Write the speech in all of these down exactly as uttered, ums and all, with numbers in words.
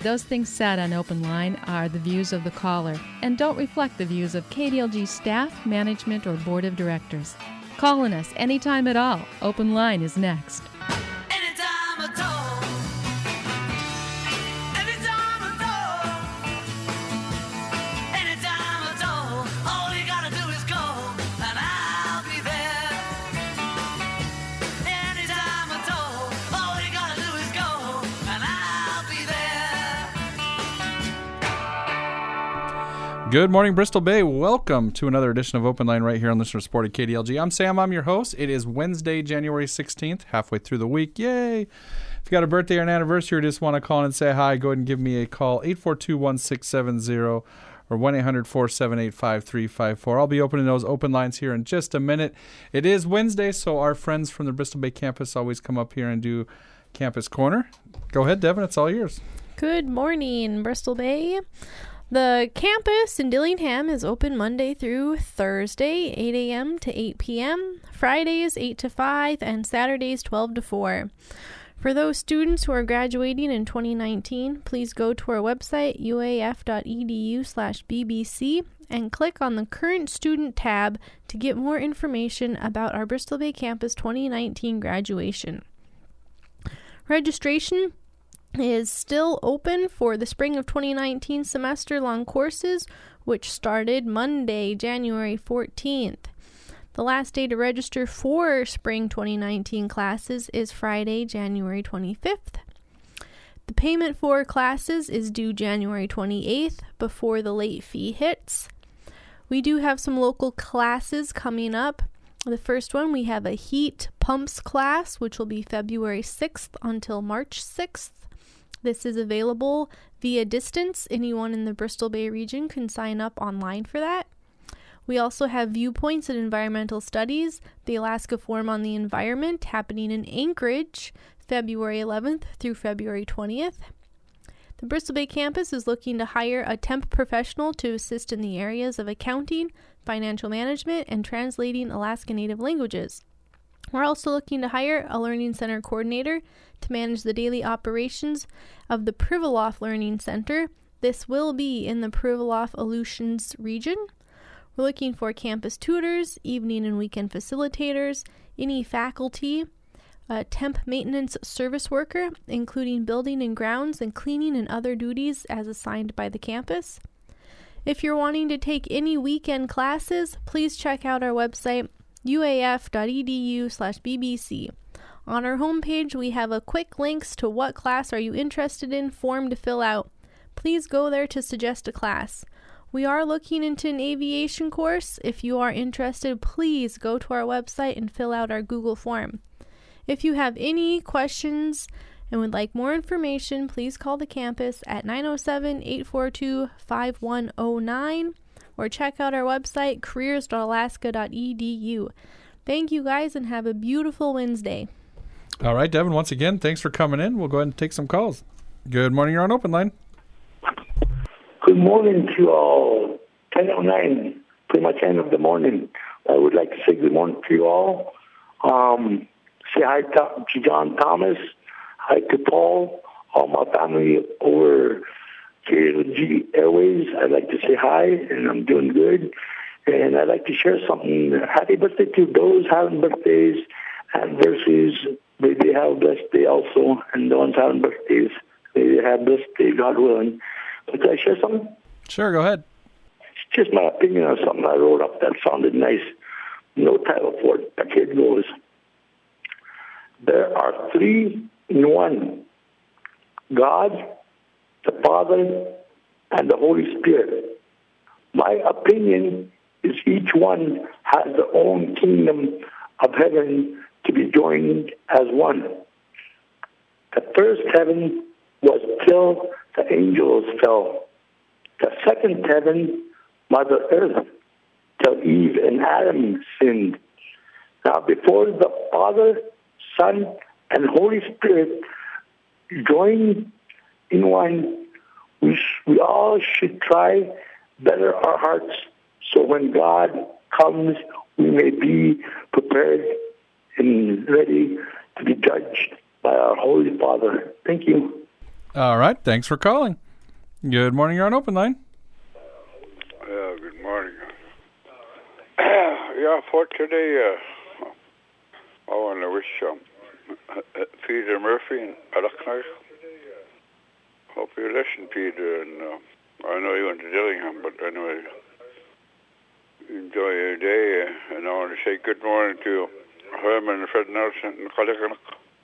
Those things said on Open Line are the views of the caller and don't reflect the views of K D L G staff, management, or board of directors. Call on us anytime at all. Open Line is next. Anytime at all. Anytime at all. Anytime at all. All you gotta do is call and I'll be there. Anytime at all. All you gotta do is go and I'll be there. Good morning, Bristol Bay. Welcome to another edition of Open Line right here on Listener Supported K D L G. I'm Sam. I'm your host. It is Wednesday, January sixteenth, halfway through the week. Yay! If you got a birthday or an anniversary or just want to call in and say hi, go ahead and give me a call, eight four two, one six seven zero or one eight hundred, four seven eight, five three five four. I'll be opening those open lines here in just a minute. It is Wednesday, so our friends from the Bristol Bay campus always come up here and do Campus Corner. Go ahead, Devin. It's all yours. Good morning, Bristol Bay. The campus in Dillingham is open Monday through Thursday, eight a.m. to eight p.m., Fridays eight to five, and Saturdays twelve to four. For those students who are graduating in twenty nineteen, please go to our website, u a f dot e d u slash b b c, and click on the Current Student tab to get more information about our Bristol Bay campus twenty nineteen graduation. Registration is still open for the spring of twenty nineteen semester-long courses, which started Monday, January fourteenth. The last day to register for spring twenty nineteen classes is Friday, January twenty-fifth. The payment for classes is due January twenty-eighth before the late fee hits. We do have some local classes coming up. The first one, we have a heat pumps class, which will be February sixth until March sixth. This is available via distance. Anyone in the Bristol Bay region can sign up online for that. We also have Viewpoints in Environmental Studies, the Alaska Forum on the Environment, happening in Anchorage, February eleventh through February twentieth. The Bristol Bay campus is looking to hire a temp professional to assist in the areas of accounting, financial management, and translating Alaska Native languages. We're also looking to hire a Learning Center coordinator to manage the daily operations of the Pribilof Learning Center. This will be in the Pribilof-Aleutians region. We're looking for campus tutors, evening and weekend facilitators, any faculty, a temp maintenance service worker, including building and grounds and cleaning and other duties as assigned by the campus. If you're wanting to take any weekend classes, please check out our website, u a f dot e d u slash b b c. On our homepage, we have a quick links to what class are you interested in form to fill out. Please go there to suggest a class. We are looking into an aviation course. If you are interested, please go to our website and fill out our Google form. If you have any questions and would like more information, please call the campus at nine oh seven, eight four two, five one oh nine or check out our website, careers dot alaska dot e d u. Thank you guys and have a beautiful Wednesday. All right, Devin, once again, thanks for coming in. We'll go ahead and take some calls. Good morning. You're on Open Line. Good morning to all. ten oh nine, pretty much end of the morning. I would like to say good morning to you all. Um, say hi to, to John Thomas. Hi to Paul. All my family over K L G Airways. I'd like to say hi, and I'm doing good. And I'd like to share something. Happy birthday to those having birthdays, anniversaries. May they have a blessed day also. And the ones having birthdays, may they have a blessed day, God willing. But can I share something? Sure, go ahead. It's just my opinion on something I wrote up that sounded nice. No title for it. The kid goes, there are three in one. God, the Father, and the Holy Spirit. My opinion is each one has their own kingdom of heaven to be joined as one. The first heaven was till the angels fell. The second heaven, Mother Earth, till Eve and Adam sinned. Now, before the Father, Son, and Holy Spirit join in one, we, sh- we all should try better our hearts so when God comes, we may be prepared and ready to be judged by our Holy Father. Thank you. All right. Thanks for calling. Good morning. You're on Open Line. Yeah, good morning. Yeah, for today, uh, I want to wish um, Peter Murphy and Alaknag. Hope you listen, Peter. And uh, I know you went to Dillingham, but anyway, enjoy your day. Uh, and I want to say good morning to Herman and Fred Nelson and Kalikanak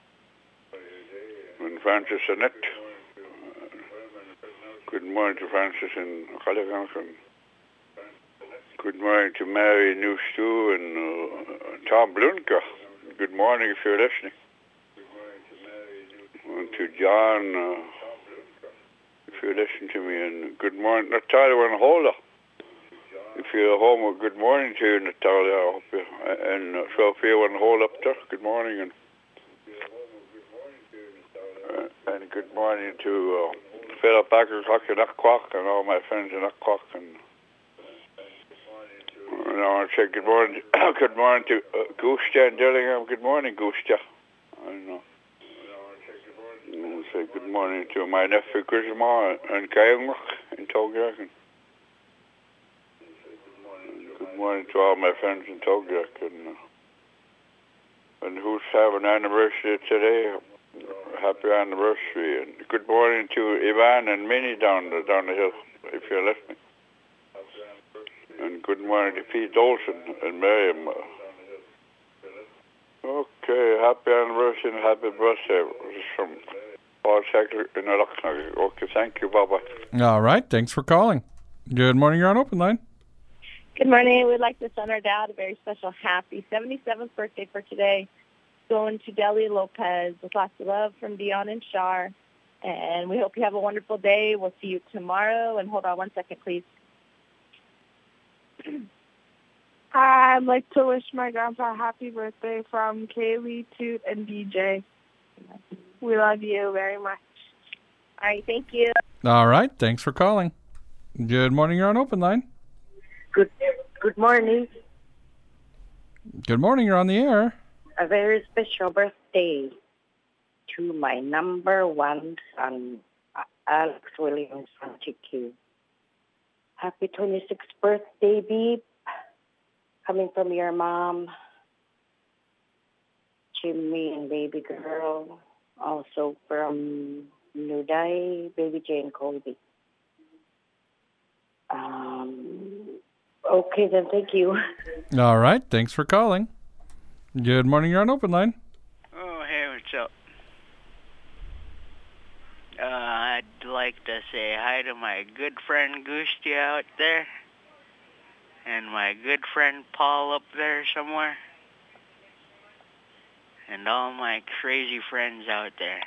and Francis Annette. Uh, good morning to Francis and Kalikanak. And good morning to Mary Newstew and uh, Tom Blunka. Good morning if you're listening. And to John, uh, if you listen to me, and good morning, Natalia and Holder. If you're home, good morning to you, Natalia. I hope you, and uh, Sophia and Hold up there. Good morning, and uh, and good morning to uh, Philip Ackercock and Aquak and all my friends in Aquak. And, and I want to say good morning, good morning to uh, Gustia and Dillingham. Good morning, Gustia. I know. I want to say good morning to my nephew Grisma and Kayamuk in Togak. And good morning to all my friends in Togak. And, uh, and who's having an anniversary today? Happy anniversary. And good morning to Ivan and Minnie down the, down the hill, if you're listening. And good morning to Pete Olson and Miriam. Okay, happy anniversary and happy birthday. This is from Paul Sackler in Alaknag. Okay, thank you. Bye-bye. All right. Thanks for calling. Good morning. You're on Open Line. Good morning. We'd like to send our dad a very special happy seventy-seventh birthday for today. Going to Deli Lopez with lots of love from Dion and Shar. And we hope you have a wonderful day. We'll see you tomorrow. And hold on one second, please. Hi, I'd like to wish my grandpa a happy birthday from Kaylee, Toot, and D J. We love you very much. All right, thank you. All right. Thanks for calling. Good morning. You're on Open Line. Good good morning. Good morning. You're on the air. A very special birthday to my number one son, Alex Williams from T Q. Happy twenty-sixth birthday, Beep. Coming from your mom, Jimmy and baby girl. Also from Nuday, baby Jane Colby. Um, okay, then thank you. All right. Thanks for calling. Good morning. You're on Open Line. Oh, hey, what's up? Uh, I'd like to say hi to my good friend Gusti out there. And my good friend Paul up there somewhere. And all my crazy friends out there.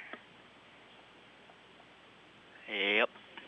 Yep.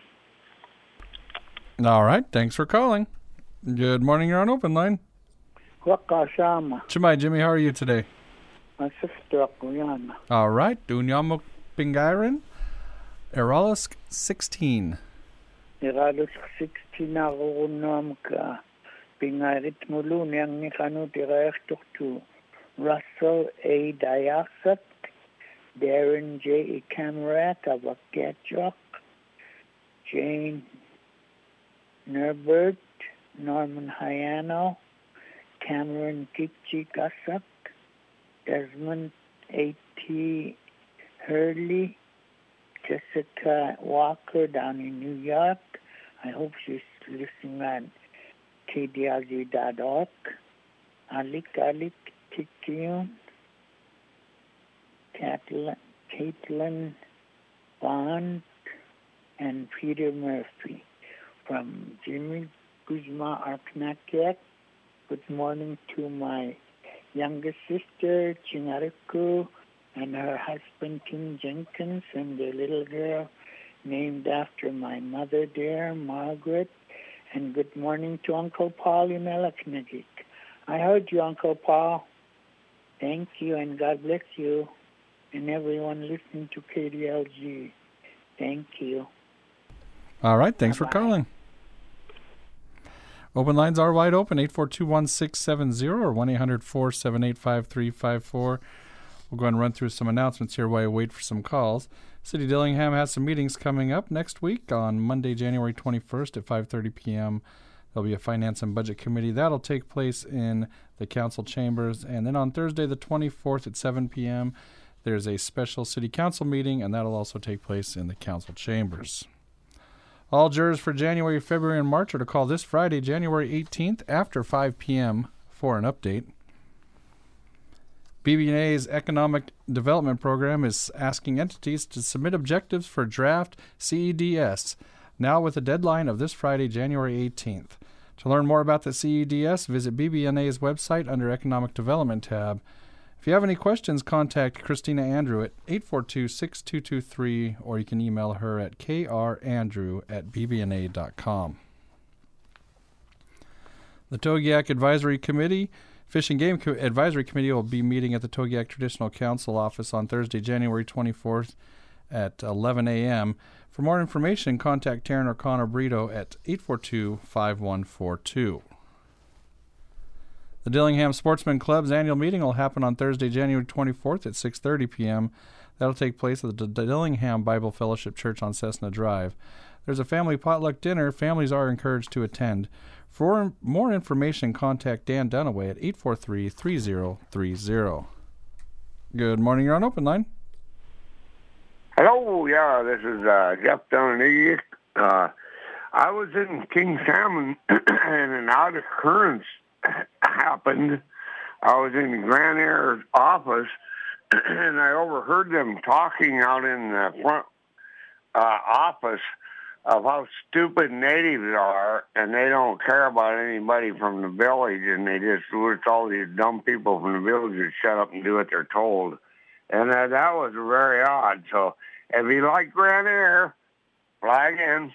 All right. Thanks for calling. Good morning. You're on Open Line. Wakasama. Chimay, Jimmy, how are you today? My sister ako yan. All right. Dunyamok Pingaran. Erolisk sixteen. Erolisk sixteen ako kunam ka. Pingarit mulu niyang ni kanu direct to Russell A. Diaksat, Darren J. Camerat of Aketchok, Jane Nerbert, Norman Hayano, Cameron Kikchi Kasak, Desmond A. T. Hurley, Jessica Walker down in New York. I hope she's listening on K D L G dot org. Alik Alik Tikion, Caitlin Bond, and Peter Murphy. From Jimmy Guzma Arknakiak, good morning to my youngest sister, Chinariku, and her husband, Tim Jenkins, and their little girl named after my mother dear, Margaret. And good morning to Uncle Paul in Alaknagik. I heard you, Uncle Paul. Thank you, and God bless you, and everyone listening to K D L G. Thank you. All right, thanks Bye-bye. for calling. Open lines are wide open, eight four two, one six seven zero or one eight hundred, four seven eight, five three five four. We'll go ahead and run through some announcements here while I wait for some calls. City of Dillingham has some meetings coming up next week on Monday, January twenty-first at five thirty p.m. There'll be a Finance and Budget Committee. That'll take place in the council chambers. And then on Thursday, the twenty-fourth at seven p.m., there's a special city council meeting, and that'll also take place in the council chambers. All jurors for January, February, and March are to call this Friday, January eighteenth, after five p.m. for an update. B B N A's Economic Development Program is asking entities to submit objectives for draft C E D S, now with a deadline of this Friday, January eighteenth. To learn more about the C E D S, visit B B N A's website under Economic Development tab. If you have any questions, contact Christina Andrew at eight four two, six two two three, or you can email her at k r andrew at b b n a dot com. The Togiak Advisory Committee Fish and Game Co- Advisory Committee will be meeting at the Togiak Traditional Council office on Thursday, January twenty-fourth at eleven a.m. For more information, contact Taryn O'Connor Brito at eight four two, five one four two. The Dillingham Sportsman Club's annual meeting will happen on Thursday, January twenty-fourth at six thirty p.m. That'll take place at the Dillingham Bible Fellowship Church on Cessna Drive. There's a family potluck dinner. Families are encouraged to attend. For more information, contact Dan Dunaway at eight four three, three zero three zero. Good morning, you're on Open Line. Hello, yeah, this is uh, Jeff down in Idiot. Uh, I was in King Salmon and an out occurrence happened. I was in Grand Air's office and I overheard them talking out in the front uh, office of how stupid natives are, and they don't care about anybody from the village, and they just wish all these dumb people from the village to shut up and do what they're told. And uh, that was very odd. So if you like Grand Air, fly again.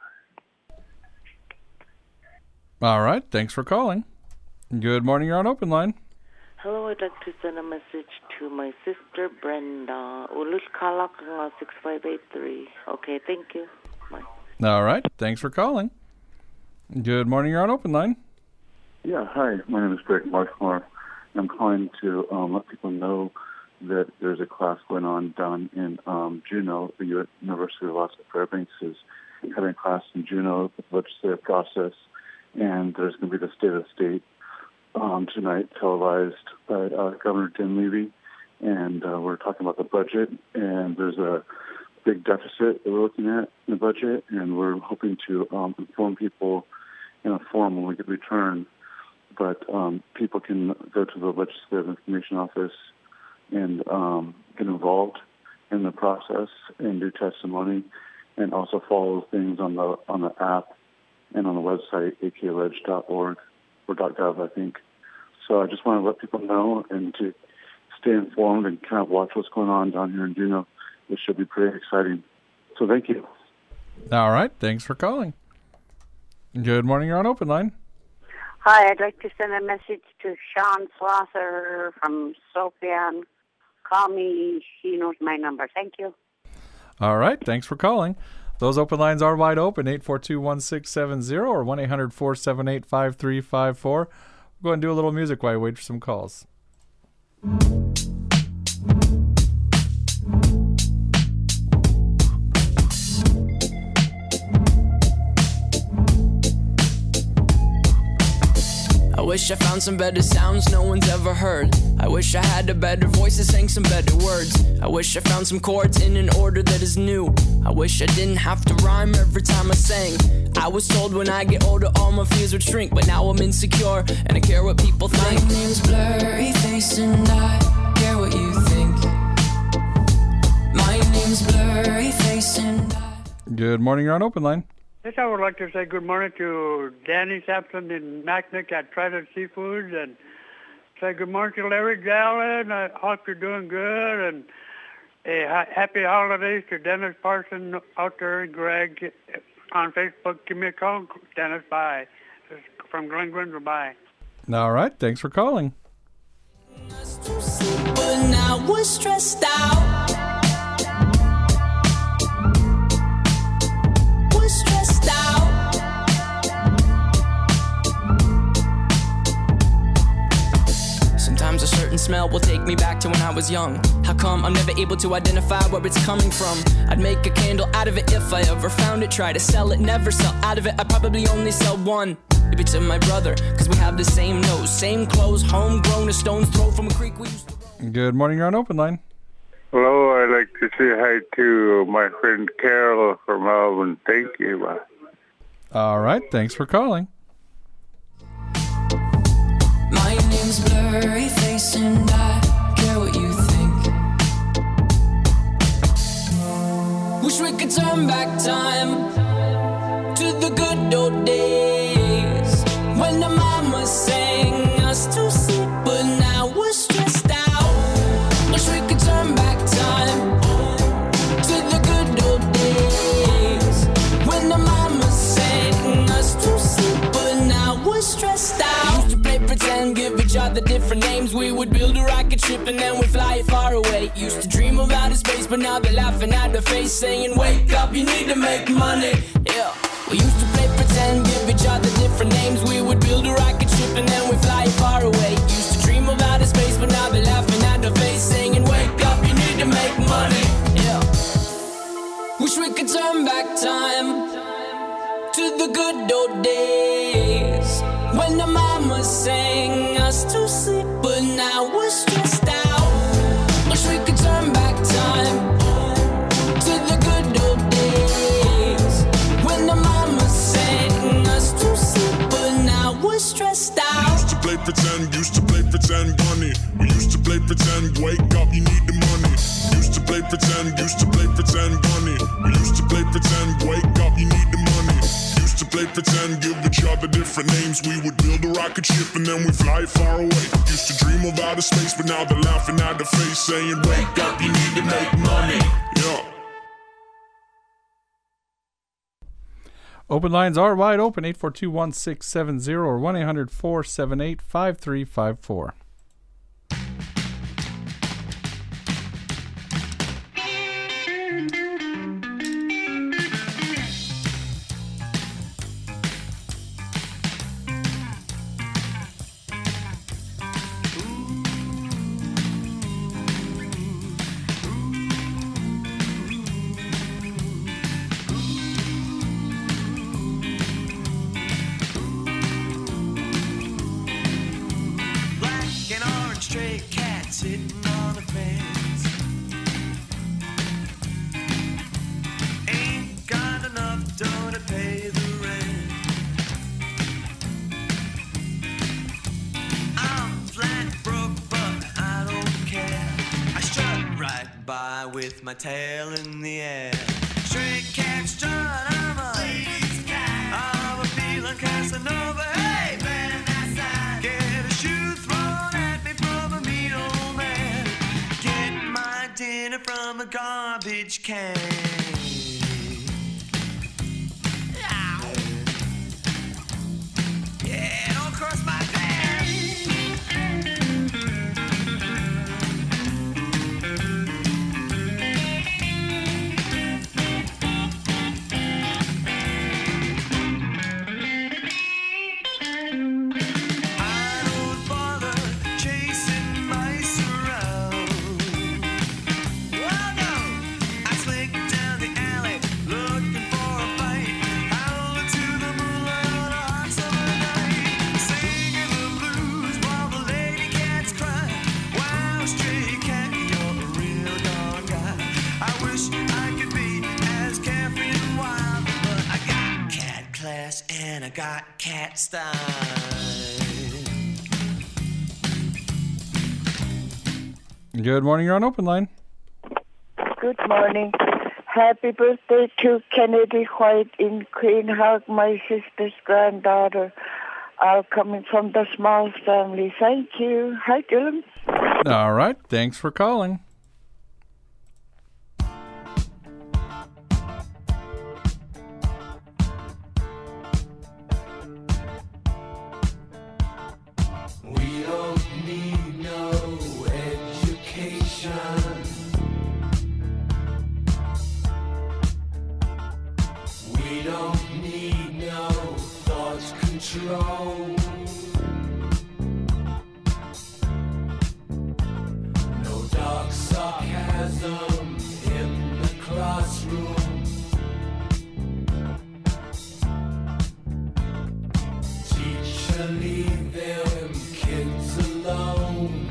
All right, thanks for calling. Good morning, you're on Open Line. Hello, I'd like to send a message to my sister Brenda. Ulit Kalak six five eight three. Okay, thank you. Bye. All right, thanks for calling. Good morning, you're on Open Line. Yeah, hi, my name is Greg Marshmore. I'm calling to um, let people know that there's a class going on down in um, Juneau. The U S University of Alaska Fairbanks is having a class in Juneau with the legislative process, and there's going to be the State of the State um, tonight, televised by uh, Governor Dinwiddie, and uh, we're talking about the budget, and there's a big deficit that we're looking at in the budget, and we're hoping to um, inform people in a form when we get returned. But um, people can go to the Legislative Information Office and um, get involved in the process and do testimony, and also follow things on the on the app and on the website a k ledge dot org or .gov, I think. So I just want to let people know and to stay informed and kind of watch what's going on down here in Juneau. It should be pretty exciting. So thank you. All right, thanks for calling. Good morning, you're on Open Line. Hi, I'd like to send a message to Sean Slosser from Sofian. Call me. He knows my number. Thank you. All right, thanks for calling. Those open lines are wide open, eight four two, one six seven zero or one eight hundred, four seven eight, five three five four. We'll go and do a little music while we wait for some calls. I wish I found some better sounds no one's ever heard. I wish I had a better voice that sang some better words. I wish I found some chords in an order that is new. I wish I didn't have to rhyme every time I sang. I was told when I get older all my fears would shrink, but now I'm insecure and I care what people think. My name's Blurry Face and I care what you think. My name's Blurry Face and I... Good morning, you're on Open Line. Yes, I would like to say good morning to Danny Sampson in Macknick at Trident Seafoods, and say good morning to Larry Gallen. I hope you're doing good, and a ha- happy holidays to Dennis Parson out there, and Greg on Facebook. Give me a call, Dennis. Bye. This is from Glen Gwinslow. Bye. All right, thanks for calling. When I was stressed out, stressed out. Sometimes a certain smell will take me back to when I was young. How come I'm never able to identify where it's coming from? I'd make a candle out of it if I ever found it. Try to sell it, never sell out of it. I'd probably only sell one. Maybe to my brother, cause we have the same nose, same clothes, homegrown, a stone's throw from a creek we used to... Good morning, you're on Open Line. Hello, I'd like to say hi to my friend Carol from Melbourne. Thank you. Bye. All right, thanks for calling. My name's Blurry Face and I care what you think. Wish we could turn back time to the good old days when the mama sang us to sleep, but now we're stressed out. Wish we could turn back time to the good old days when the mama sang us to sleep, but now we're stressed out. Used to play pretend, give each other different names. We would build a rocket ship and then we'd fly far away. Used to dream of outer space, but now they're laughing at the face, saying, wake up, you need to make money. Yeah. We used to play pretend, give each other different names. We would build a rocket ship and then we'd fly far away. Used to dream of outer space, but now they're laughing at the face, saying, wake up, you need to make money. Yeah. Wish we could turn back time to the good old days when the mama sang us to sleep, but now we're stressed out. Wish we could turn back time to the good old days when the mama sang us to sleep, but now we're stressed out. Used to play pretend, used to play pretend, bunny. We used to play pretend, wake up, you need the money. Used to play pretend, used to play pretend, bunny. We used to play pretend, wake up, you need the money. Used to play pretend, give each other different names. We would build a rocket ship and then we fly far away. Used to dream of outer space, but now they're laughing at the face, saying, wake up, you need to make money. Yeah. Open lines are wide open, eight four two, one six seven zero or one eight hundred, four seven eight, five three five four. Sitting on the fence, ain't got enough dough to pay the rent. I'm flat broke, but I don't care. I strut right by with my tail in the air. Stray cat strut, I'm a lady's cat. I'm a feeling Casanova. Hey, man, that's that. Get a shoe thrown at me from a mean old man. Get my dinner from a garbage can. Yeah, don't cross my path. And I got cat style. Good morning, you're on Open Line. Good morning. Happy birthday to Kennedy White in Queenhag, my sister's granddaughter. All coming from the Smalls family. Thank you. Hi, Dylan. All right, thanks for calling. We don't need no education. We don't need no thought control. gonna leave them kids alone.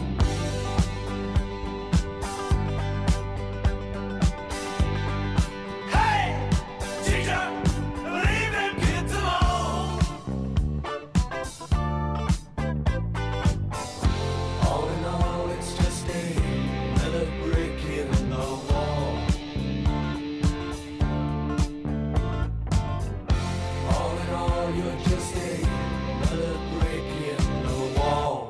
Hey, teacher, leave them kids alone. All in all, it's just another brick in the wall. All in all, you're just another brick in the wall.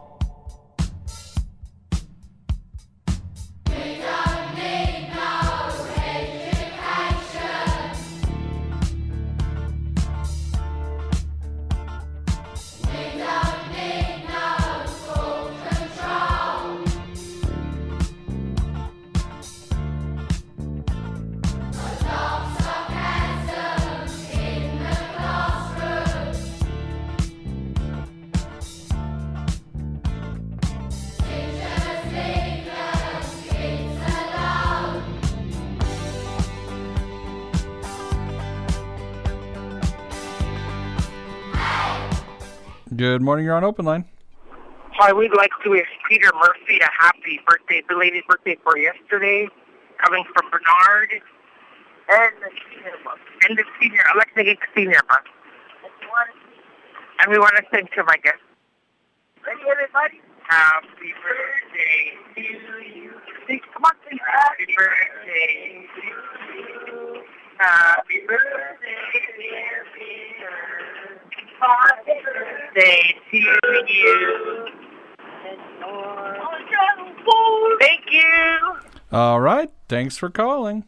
We don't need no education. We don't need no school control. Adopt sarcasm in the classroom. Teachers leave them kids alone. Good morning. You're on Open Line. Hi, we'd like to wish Peter Murphy a happy birthday, belated birthday for yesterday, coming from Bernard, and the senior bus, and the senior, electric senior bus. And we want to sing to my guest. Ready, everybody? Happy birthday to you. Sing, come on, sing. Happy birthday to you. Happy birthday, dear Peter. Happy birthday to you. Thank you. All right. Thanks for calling.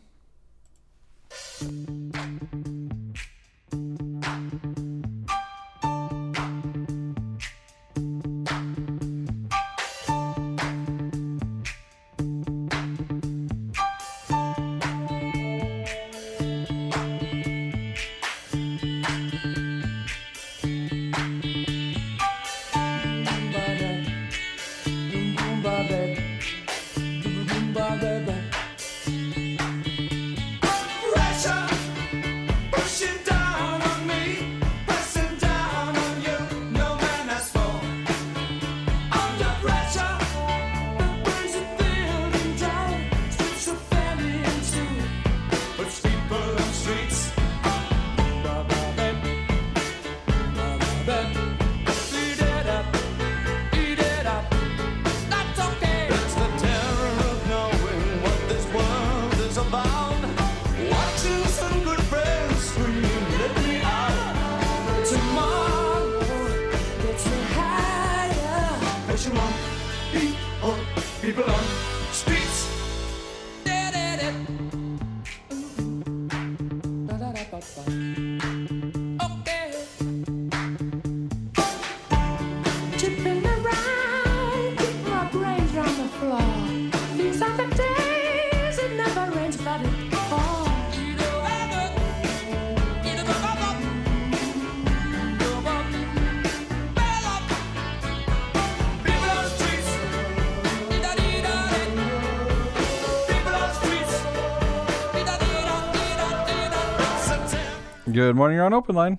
Pressure pushing down on me, pressing down on you. No man has fallen under pressure. The birds are building down, streets are falling into. But people on streets, eat it up, eat it up. That's okay. That's the terror of knowing what this world is about. Watching some good friends scream, let me out. Tomorrow gets me higher. But you want people, people on streets. Okay. Tipping around, keep my brains on the floor. These are the days it never rains, but it falls. People on streets. People on streets. Good morning. You're on Open Line.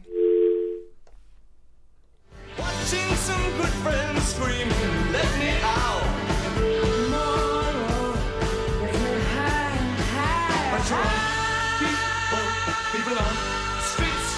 Watching some good friends scream, let me out. Tomorrow gets me high, high, but high. People, people on streets.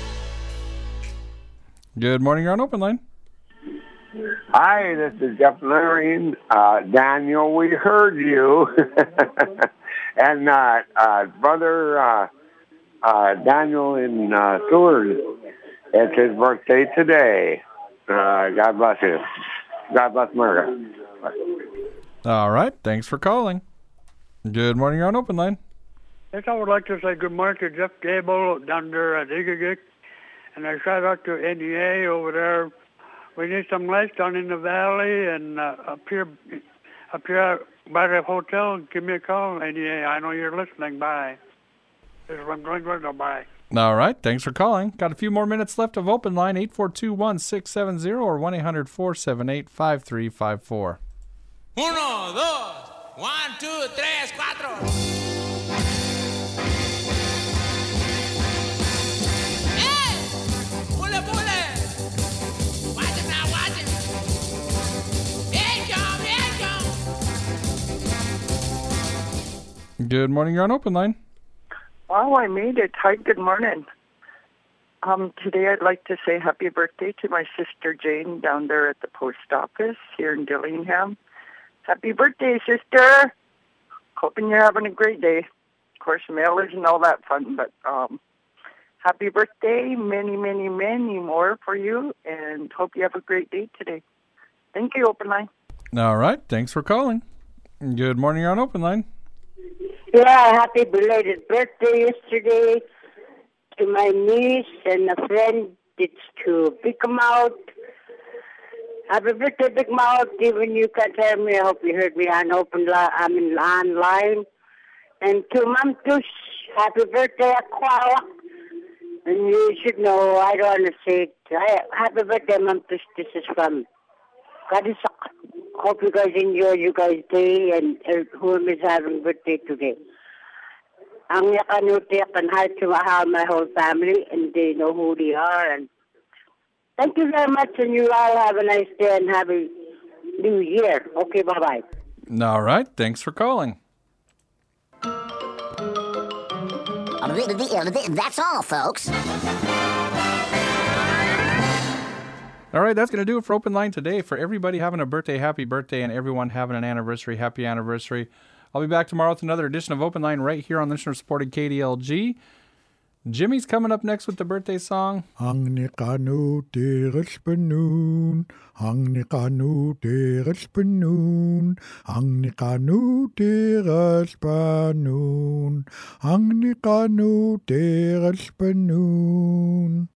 Good morning. You're on Open Line. Hi, this is Jeff Larian. Uh, Daniel, we heard you. and uh, uh, brother uh, uh, Daniel in uh, Seward, it's his birthday today. Uh, God bless you. God bless America. All right. Thanks for calling. Good morning. You're on Open Line. Yes, I would like to say good morning to Jeff Gable down there at Igagik. And I shout out to N E A over there. We need some lights down in the valley and uh, up here up here by the hotel. Give me a call, N E A. I know you're listening. Bye. This is what I'm going to bye. All right. Thanks for calling. Got a few more minutes left of Open Line, eight four two, one six seven zero or one eight hundred, four seven eight, five three five four. Uno, dos, one, two, tres, cuatro. ¡Eh! ¡Pule, pule! Good morning. You're on Open Line. Oh, I made it. Hi, good morning. Um, today I'd like to say happy birthday to my sister Jane down there at the post office here in Dillingham. Happy birthday, sister. Hoping you're having a great day. Of course, mail isn't all that fun, but um, happy birthday. Many, many, many more for you, and hope you have a great day today. Thank you, Open Line. All right. Thanks for calling. Good morning. You're on Open Line. Yeah, happy belated birthday yesterday to my niece and a friend. It's to Big Mouth. Happy birthday, Big Mouth. Even you can't hear me, I hope you heard me on open li- I'm in online. And to Mom Tush, happy birthday, Aquala. And you should know, I don't want to say it. I, happy birthday, Mom Tush. This is from Kadisak. Hope you guys enjoy you guys' day and uh, whom is having birthday today. Ang yakanuti and hi to my whole family, and they know who they are. And thank you very much, and you all have a nice day and happy New Year. Okay, bye-bye. All right. Thanks for calling. That's all, folks. All right, that's going to do it for Open Line today. For everybody having a birthday, happy birthday, and everyone having an anniversary, happy anniversary. I'll be back tomorrow with another edition of Open Line right here on listener-supported K D L G. Jimmy's coming up next with the birthday song. Ang nikano teres penun, ang nikano teres penun, ang nikano teres penun, ang nikano teres penun.